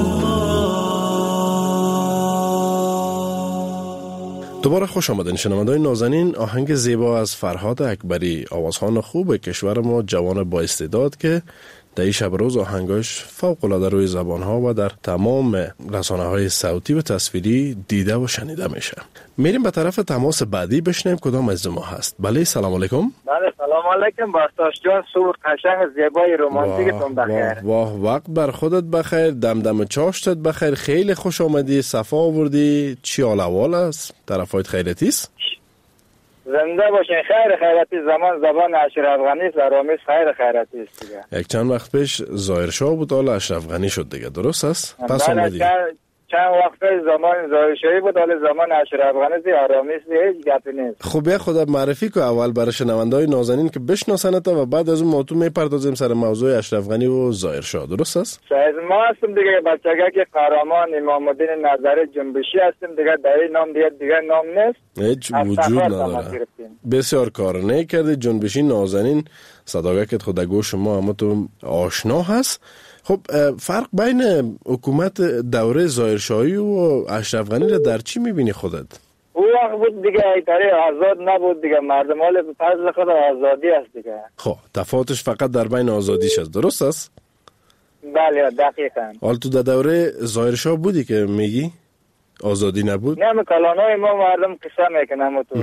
الله. دوباره خوش آمدین شنوندگان نازنین. آهنگ زیبا از فرهاد اکبری، آوازخوان خوب کشور ما، جوان با استعداد که در این شب روز آهنگاش فوق العاده روی زبانها و در تمام رسانه‌های صوتی و تصویری دیده و شنیده میشه. میریم به طرف تماس بعدی بشنیم کدام از ما هست. بله سلام علیکم. بله سلام علیکم باستاش جان. صبح قشنگ زیبای رمانتیکتون بخیر. واه وقت بر خودت بخیر، دمدم چاشتت بخیر. خیلی خوش آمدی، صفا آوردی. چی حال احوال است؟ طرفایت خیرتی است؟ زنده باشین. خیر خیرتی زمان زبان اشرف غنی است. آرامیس خیر خیرتی است دیگه. یک چند وقت پیش ظاهر شاه بود، حالا اشرف غنی شد دیگه، درست است؟ پس آمدی. چند وقت پیش زمان ظاهر شاهی بود، حالا زمان اشرف غنی است. آرامیس هیچ گپی نیست. خب بیا خودت معرفی کو اول برای شنونده‌های نازنین که بشناسنت و بعد از اون ما تو میپردازیم سر موضوع اشرف غنی و ظاهر شاه، درست است؟ شاید ما هستم دیگه بچگی که قهرمان امام الدین نظری جنبشی هستیم دیگه. در این نام دیگه دیگه نام نیست. هیچ وجود نداره. بسیار کار نیکردی. جنبشی نازنین صداقت خود گوش ما اما تو آشنا هست. خب فرق بین حکومت دوره ظاهرشاهی و اشرف غنی را در چی میبینی خودت؟ او وقت بود دیگه ایتاری آزاد نبود دیگه. مردم حال به فضل خود آزادی است دیگه. خب تفاوتش فقط در بین آزادیش است، درست است؟ بله دقیقاً. حال تو در دوره ظاهرشاه بودی که میگی آزادی نبود؟ نه کلانای ما مردم قصه میکنم تو.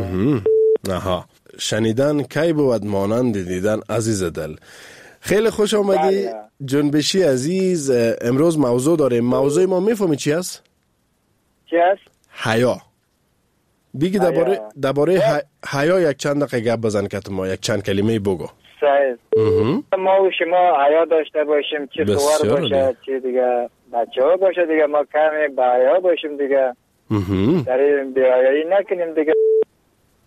آها شنیدن کی بود مانند دیدن عزیز دل. خیلی خوش آمدی. بله. جنبشی عزیز، امروز موضوع داریم. موضوع ما میفهمی چی است؟ چی است؟ حیا. بگی درباره درباره حیا یک چند دقیقه گپ بزن که ما یک چند کلمه بگو. صحیح. ما و شما حیا داشته باشیم، چه سوار باشه چه دیگه بچه ها باشه دیگه. ما کمی با حیا باشیم دیگه. در این بی‌حیایی نکنیم دیگه.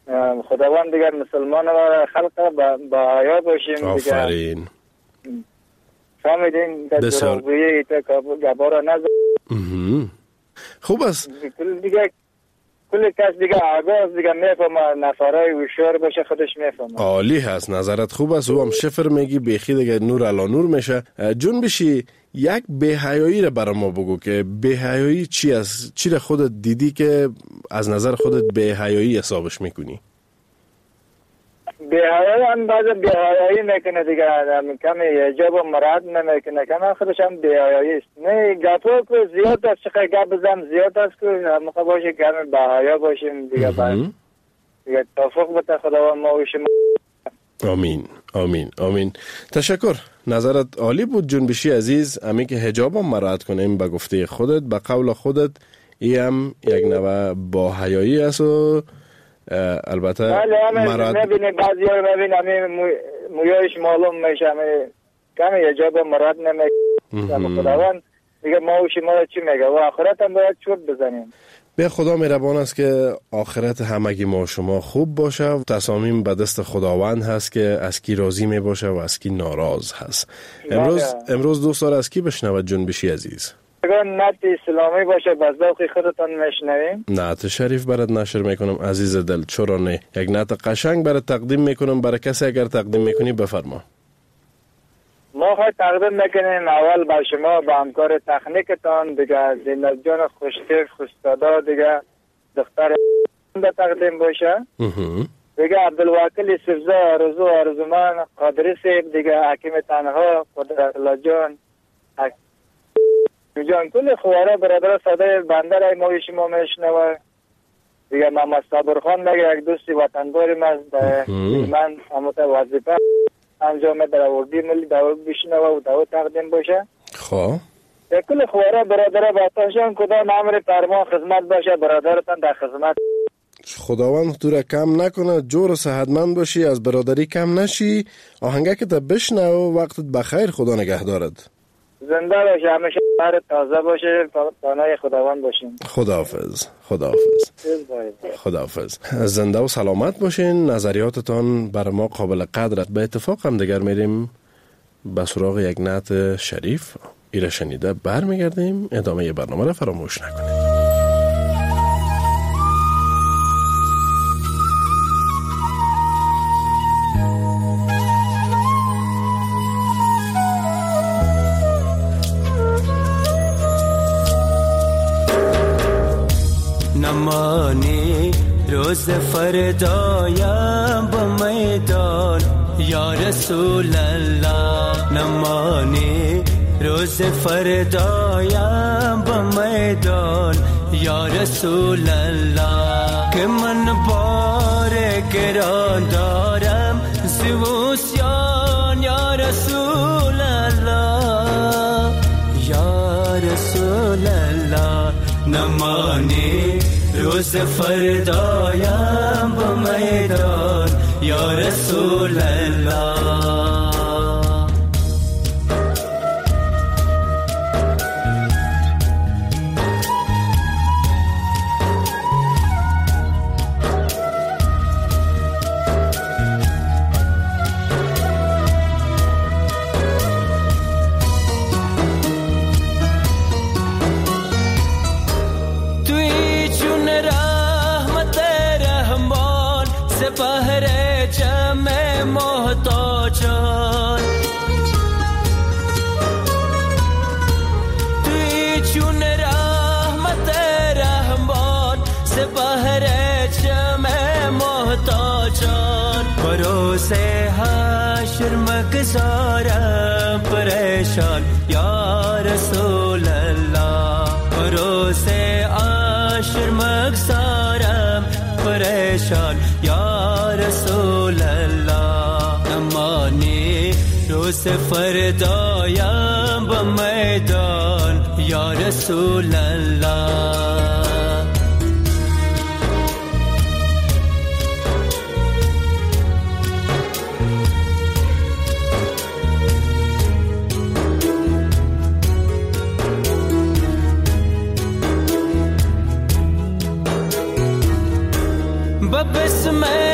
خداوند دیگر مسلمان و خلق با حیا باشیم. آفرین. فهمیدین در جنوبیه ایتا گبارا نزد. خوب است. دیگه کل کس دیگه آگاز دیگه میفهمه، نفرای وشور باشه خودش میفهمه. عالی هست، نظرت خوب است. او هم شفر میگی بیخی دیگه نور علا نور میشه. جون بشی یک بی‌حیایی را برای ما بگو که بی‌حیایی چی است؟ چی را خودت دیدی که از نظر خودت بی‌حیایی حسابش میکنی؟ بی‌حیایی هم بعض بی‌حیایی میکنه دیگه، کمی حجاب و مراد نمیکنه، کمی خودش هم بی‌حیایی است. نه گپا که زیاد است، چقدر گپ بزنم زیاد است که هم باشه کمی بی‌حیا باشیم دیگه. بعد دیگه توفیق بده خداوند ما و شما. آمین آمین آمین. تشکر، نظرت عالی بود جنبشی عزیز. امی که حجاب هم مراعات کنیم به گفته خودت، به قول خودت، این هم یک نوع با حیایی است و البته مراد نبینه بعضی ها رو نبینه همین مویایش معلوم میشه، کمی حجاب مراد نمیکنه. خداوند دیگه ما و شما چی میگه و آخرت هم باید چوب بزنیم. به خدا مهربان است که آخرت همگی ما و شما خوب باشه و تصامیم به دست خداوند هست که از کی راضی می باشه و از کی ناراض هست. امروز امروز دو سال از کی بشنود جنبشی عزیز؟ اگر نت اسلامی باشه باز ذوق خودتان میشنویم. نعت شریف برات نشر میکنم عزیز دل، چرا نه؟ یک نعت قشنگ برات تقدیم میکنم، برای کسی اگر تقدیم میکنی بفرما. ما خواهی تقدیم میکنیم اول با شما با همکار تکنیکتان دیگه زینب جان خوشتیف خوشتادا دیگه دختر به تقدیم باشه دیگه عبدالواکل سفزه آرزو آرزومان قادری سیب دیگه حکیم تنها قدرت الله جان جان کل خواره برادر ساده بنده رای ما شما میشنوه دیگه محمد صابر خان دیگه یک دوستی وطنداریم از من هموت وظیفه انجام در آوردی ملی داود بشنوه و داود تقدیم باشه. خواه کل خواره برادر باتاشان کدام امر فرمان خدمت باشه، برادرتان در خدمت. خداوند تو را کم نکنه، جور و صحتمند باشی، از برادری کم نشی، آهنگه که تا بشنو وقتت بخیر، خدا نگه دارد. زنده باشه، همیشه بر تازه باشه، پانای خداوند باشین. خداحافظ خداحافظ خداحافظ. زنده و سلامت باشین. نظریاتتان بر ما قابل قدرت. به اتفاق هم دیگر میریم به سراغ یک نعت شریف. ایره شنیده برمیگردیم، ادامه برنامه را فراموش نکنید. نمانی روز فردایم با میدان یا رسول الله، نمانی روز فردایم با میدان یا رسول الله، که من بار گران دارم زوسیان یا رسول الله یا رسول الله، نمانی روز فردایم با میدان یا رسول الله. بروسه حشر مگذارم پریشان یا رسول الله، بروسه حشر مگذارم پریشان یا رسول الله، امانی روز فردایم با میدان یا رسول الله. بسم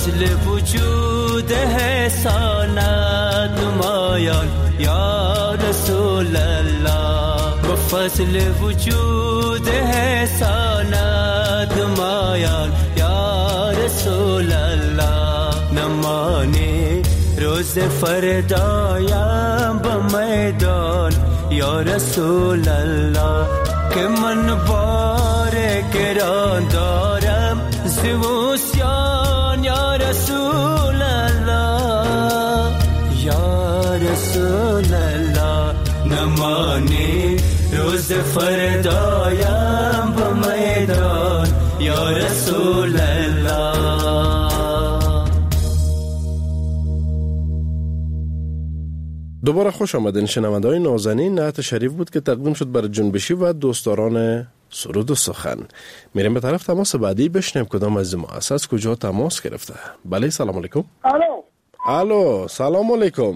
فصل وجود حسانت نمایان یا رسول الله به فصل وجود حسانت نمایان یا رسول الله نمانی روز فردایم به میدان یا رسول الله که من بار گران دارم زوسیان یا رسول الله یا رسول الله نمانی روز فردایم به میدان یا رسول الله. دوباره خوش آمدین شنونده‌های نازنین. نعت شریف بود که تقدیم شد برای جنبشی و دوستداران سرود و سخن. میریم به طرف تماس بعدی بشنیم کدام از ما از کجا تماس گرفته. بله سلام علیکم. الو الو سلام علیکم.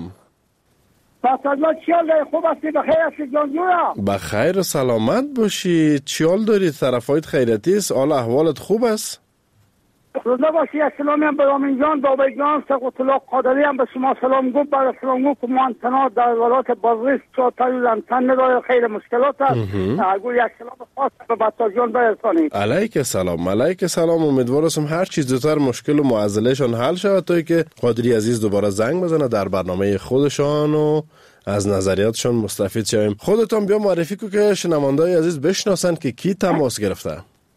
سلامت چیال خوب هستی؟ بخیر هستی جان جورا؟ بخیر و سلامت باشی. چیال داری؟ طرفایت خیرتی است؟ حال احوالت خوب است؟ روزه باشی. اسلامی هم برامین جان بابای جان سقط الله قادری هم به شما سلام گفت. برای سلام گفت که مانتنا در ولایت بازریس چهارتایی لنتن نداره خیلی مشکلات هست. اگه یک سلام خاص به بطا جان برسانید. علیک سلام. علیک سلام. امیدوارم هر چیز زودتر مشکل و معضلهشان حل شود تا که قادری عزیز دوباره زنگ بزنه در برنامه خودشان و از نظریاتشان مستفید شویم. خودتون بیا معرفی کو که شنونده‌های عزیز بشناسن که کی تماس گرفته.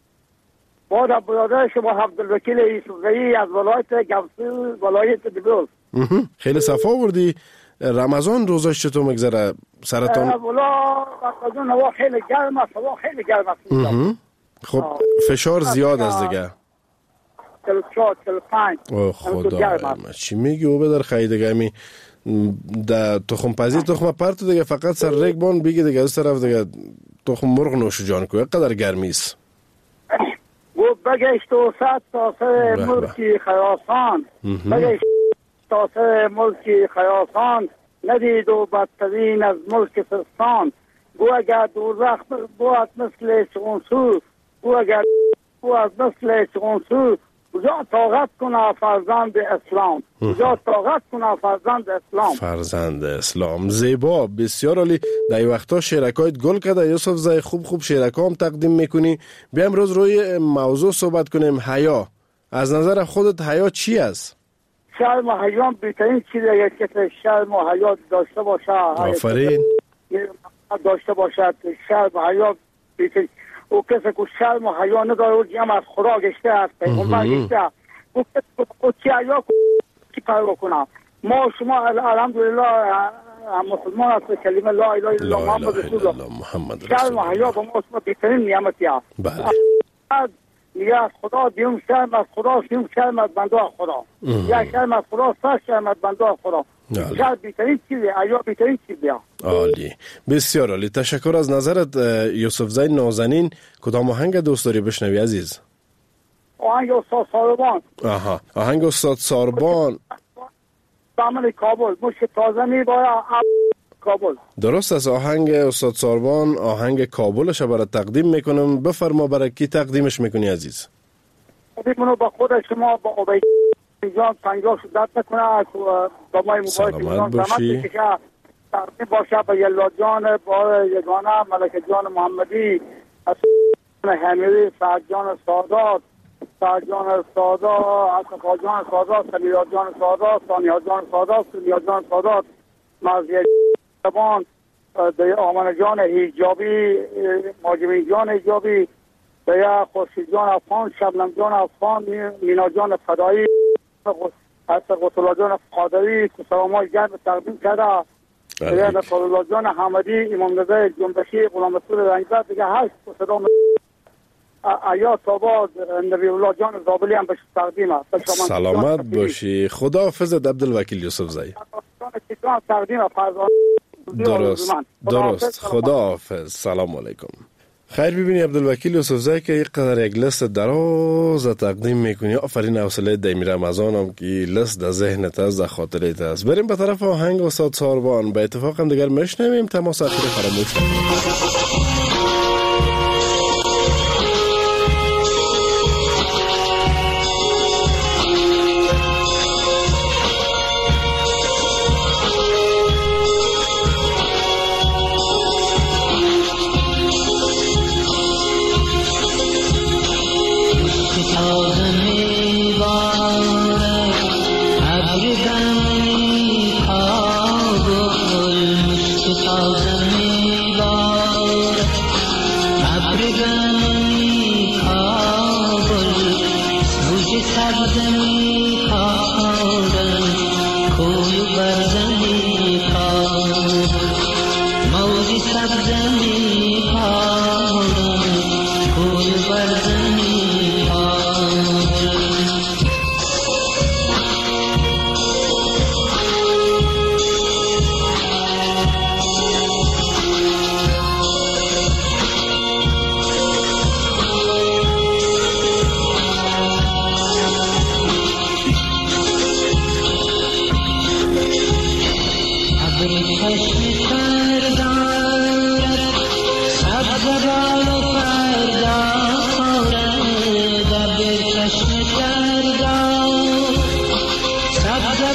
با در برادر شما عبدالوکیل یوسفزئی از ولایت گوسو ولایت دبیوس. خیلی صفا آوردی. رمضان روزاش چطور میگذره؟ سرطان والا رمضان هوا خیلی گرم است. هوا خیلی گرم است. خب فشار زیاد است دیگه. چهل و چهار چهل و پنج. او خدا چی میگی او بدر خیلی دیگه می در تخم پزی تخم پرت دیگه فقط سر ریگ بان بگی دیگه از طرف دیگه تخم مرغ نوش جان کو قدر گرمی است. و بگشت و ست تا سر ملکی خیاسان بگشت تا سر ملکی خیاسان ندید و بدترین از ملک سستان گو اگر دوزخ بود مثل چونسو گو اگر بود مثل چونسو کجا طاقت کنه فرزند اسلام کجا طاقت کنه فرزند اسلام فرزند اسلام. زیبا بسیار عالی. در این وقتا شیرکایت گل کرده یوسفزئی. خوب خوب شیرکا هم تقدیم میکنی. بیا امروز روی موضوع صحبت کنیم. حیا. از نظر خودت حیا چی است؟ شرم و حیا بهترین چیزه که شرم و حیا داشته باشه. آفرین. داشته باشد شرم و حیا بهترین. او کسی که شرم و حیا نداره او جمع از خدا گشته است. پیغمبر گشته او کسی که چی حیا کی پیدا کنه. ما شما الحمدلله مسلمان هست کلمه لا اله الا الله محمد رسول الله. شرم و حیا به ما شما بهترین نعمتی است. بله. میگه از خدا دیوم شرم از خدا دیوم شرم از بنده خدا. یا شرم از خدا سر شرم از بنده خدا. شرم بیترین چیزی حیا بیترین چیزی. عالی. بسیار عالی. تشکر از نظرت یوسفزئی نازنین. کدام آهنگ دوست داری بشنوی عزیز؟ آهنگ استاد ساربان. آها آهنگ استاد ساربان. دامن کابل مشک تازه میباره کابل. درست است. آهنگ استاد ساربان آهنگ کابلش برای تقدیم میکنم. بفرما برای کی تقدیمش میکنی عزیز؟ منو با خود شما با عبید جان پنجاه شدت نکنه با ما مبارک باشی. تقدیم باشه به یلا جان با یگانه ملک جان محمدی حمیدی سعد جان سادات سعد جان سادات حسن جان سادات سمیرا جان سادات ثانیه جان سادات سمیرا جان سادات مرزیه جبان آمن جان حجابی ماجمین جان حجابی بیا خورشید جان افغان شبنم جان افغان مینا جان فدایی قطب الله جان قادری که سلامای گرم تقدیم کرده بیا قطب الله جان حمدی امام رضا جنبشی غلام رسول رنگزاد دیگه هشت صدا آیا تاباد نبی الله جان زابلی هم بهش تقدیم است. سلامت باشی. خدا حافظت عبدالوکیل یوسفزئی. تقدیم فرزان درست درست. خدا حافظ. سلام علیکم. خیر ببینی عبدالوکیل یوسفزئی که یک قدر یک لست دراز تقدیم میکنی. آفرین حوصله دمی رمضان هم که لست در ذهنت است در خاطرت است. بریم به طرف آهنگ استاد ساربان. به اتفاق هم دیگر میشنویم. تماس اخیر فراموش نکنید.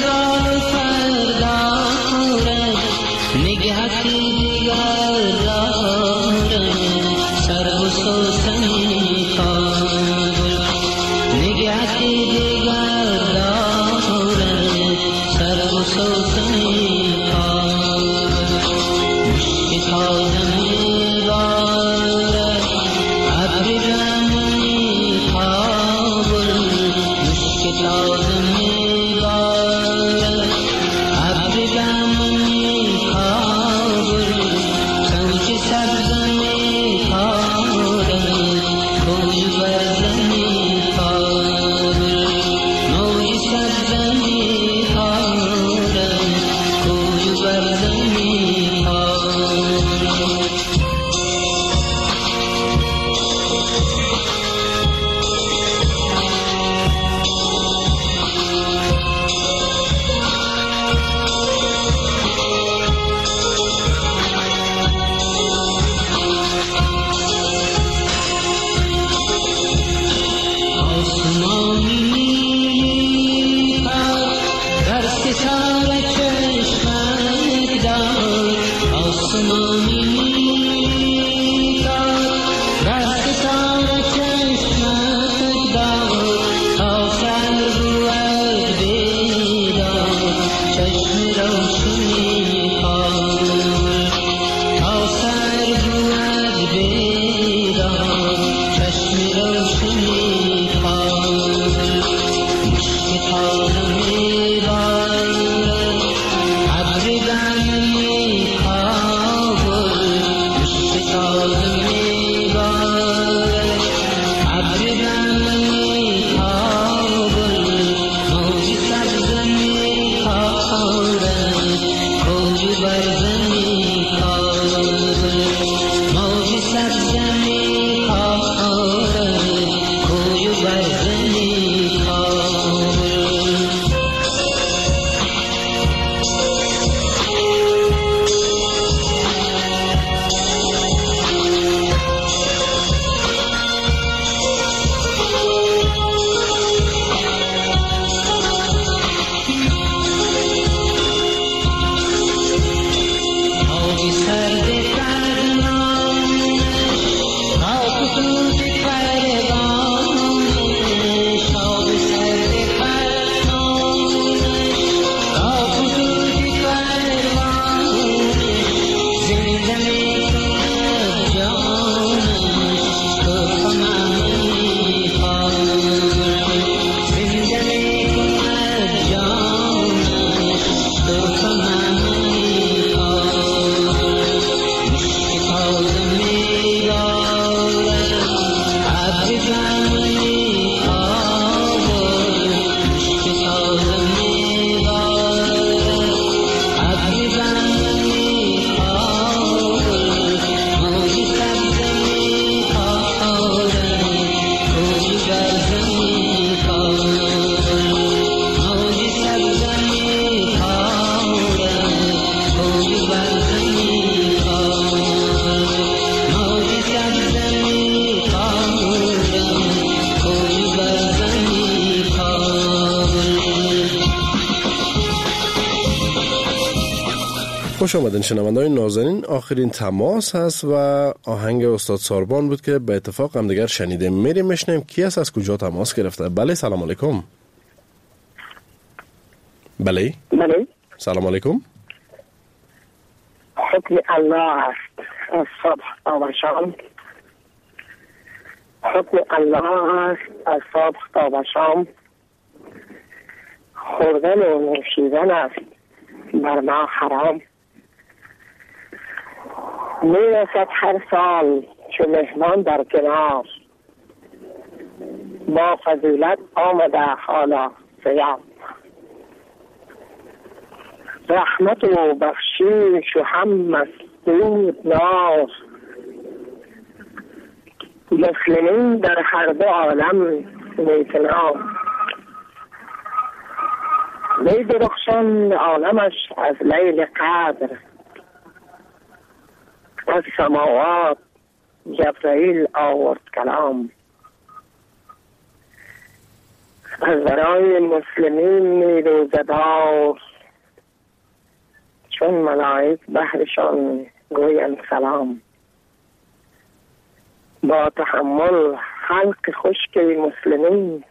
را فردا خورد نگهتی دیگر دارد سر و سوسنی کابل نگهتی دیگر دارد سر و سوسنی کابل مشک تازه می بارد ابر غمنی کابل مشک تازه می بارد ابر غمنی کابل کوچه سبزنی کابل کوی برزنی کابل موی سبزنی کابل کوی برزنی کابل آسمانی نیلی پر در ستاره چشمک دار آسمانی نیلی پر در ستاره چشمک دار تا سر بود بیدار چشم روشنی کابل تا سر بود بیدار چشم روشنی کابل مشک تازه می بارد ابر غمنی کابل مشک تازه می بارد ابر غمنی کابل موج سبزنی کابل کوی برزنی کابل موج سبزنی کابل کوی برزنی کابل آبی سرد پرنامش آب سوز پروانش آب سرد پرنامش آب سوز پروانش زنده می کند جانش تو تمامی کابل زنده می کند جانش تو تمامی کابل مشک تازه می بارد ابر غمنی کابل مشک تازه می بارد ابر غمنی کابل موج سبزنی کابل کوی برزنی کابل موج سبزنی کابل کوی برزنی کابل موج سبزنی کابل کوی برزنی کابل خوش آمدین شنونده‌های نازنین. آخرین تماس هست و آهنگ استاد ساربان بود که به اتفاق هم دیگر شنیدیم. میریم میشنیم کی است، از کجا تماس گرفته. بله سلام علیکم. بله بله سلام علیکم. حکم الله است از صبح تا به شام حکم الله است از صبح تا به شام خوردن و نوشیدن است بر ما حرام می رسد هر سال چو مهمان در کنار با فضیلت آمده حالا سیام رحمت و بخشش و هم مسعود ناز مسلمین در هر دو عالم نیکنام می درخشان عالمش از لیل قدر از سماوات جبرائیل آورد کلام از برای مسلمین روزدار چون ملائک بهرشان گویند سلام. با تحمل خلق خشک مسلمین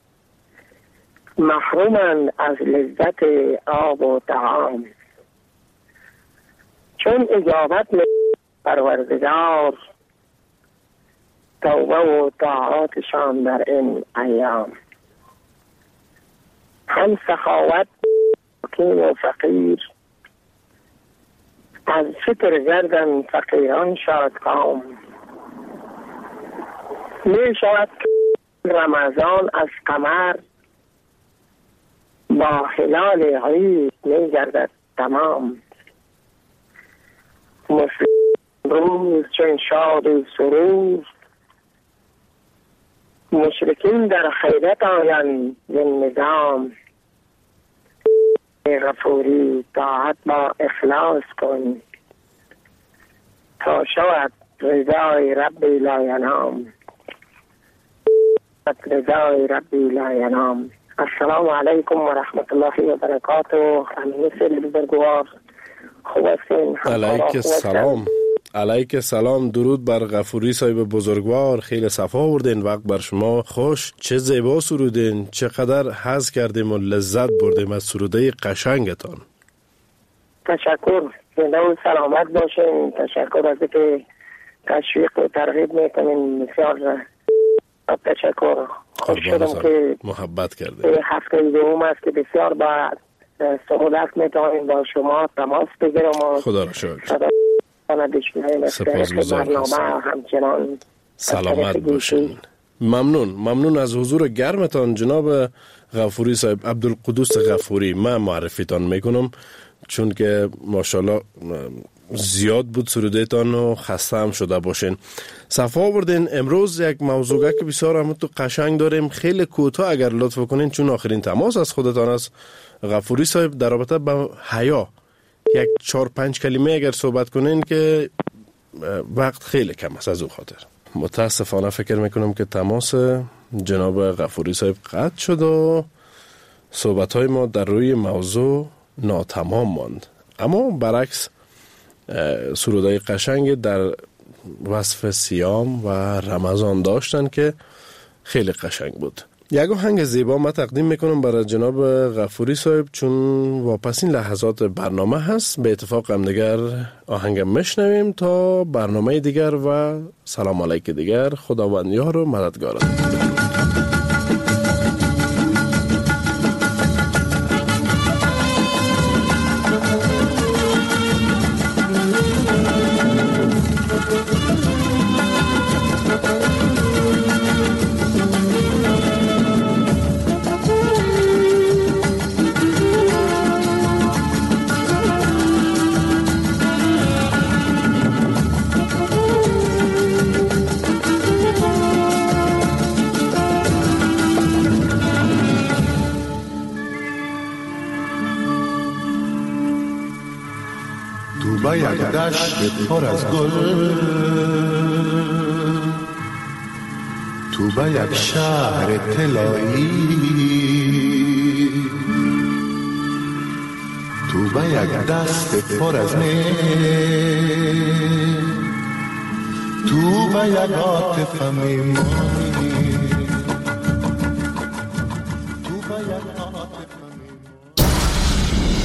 محرومند از لذت آب و طعام. چون اجابت پروردگار توبه و طاعاتشان در این ایام. هم سخاوت مسکین و فقیر از فطر گردن فقیران شاد قوم. می شود رمضان از قمر با هلال عید می گردد تمام. مسلم روز چون شاد و سرور مشرکین در خیرت آیند این نظام. غفوری طاعت با اخلاص کن تا شود رضای ربی لا ینام. رضای ربی لا ینام. السلام علیکم و رحمت الله و برکاته. امین سیل بزرگوار خوب هستین؟ علیک السلام. علیک السلام. درود بر غفوری صاحب بزرگوار. خیلی صفا آوردین، وقت بر شما خوش. چه زیبا سرودین، چقدر حظ کردیم و لذت بردیم از سروده قشنگتان. تشکر. زنده و سلامت باشین. تشکر از که تشویق و ترغیب میکنین. بسیار تشکر. خوش شدم که محبت کرده. هفته دوم است که بسیار با سهولت میتونیم با شما تماس بگیرم. خدا را شکر. سپاسگزارم. همچنان سلامت باشین. ممنون ممنون از حضور گرمتان جناب غفوری صاحب. عبدالقدوس غفوری من معرفیتان میکنم چون که ماشاءالله زیاد بود سرودهتان و خسته هم شده باشین. صفا آوردین. امروز یک موضوع که بسیار هم تو قشنگ داریم. خیلی کوتاه اگر لطف کنین چون آخرین تماس از خودتان است غفوری صاحب در رابطه با حیا یک چهار پنج کلمه اگر صحبت کنین که وقت خیلی کم است. از او خاطر متاسفانه فکر میکنم که تماس جناب غفوری صاحب قطع شد و صحبت های ما در روی موضوع ناتمام ماند. اما برعکس سرودای قشنگ در وصف صیام و رمضان داشتن که خیلی قشنگ بود. یک آهنگ زیبا ما تقدیم میکنم برای جناب غفوری صاحب چون واپس این لحظات برنامه هست. به اتفاق هم دیگر آهنگ میشنویم تا برنامه دیگر و سلام علیک دیگر. خداوند یار و مددگار. با یک دشت پر از گل، تو با یک شهر طلایی، تو با یک دست پر از می، تو با یک عاطفه میمانی.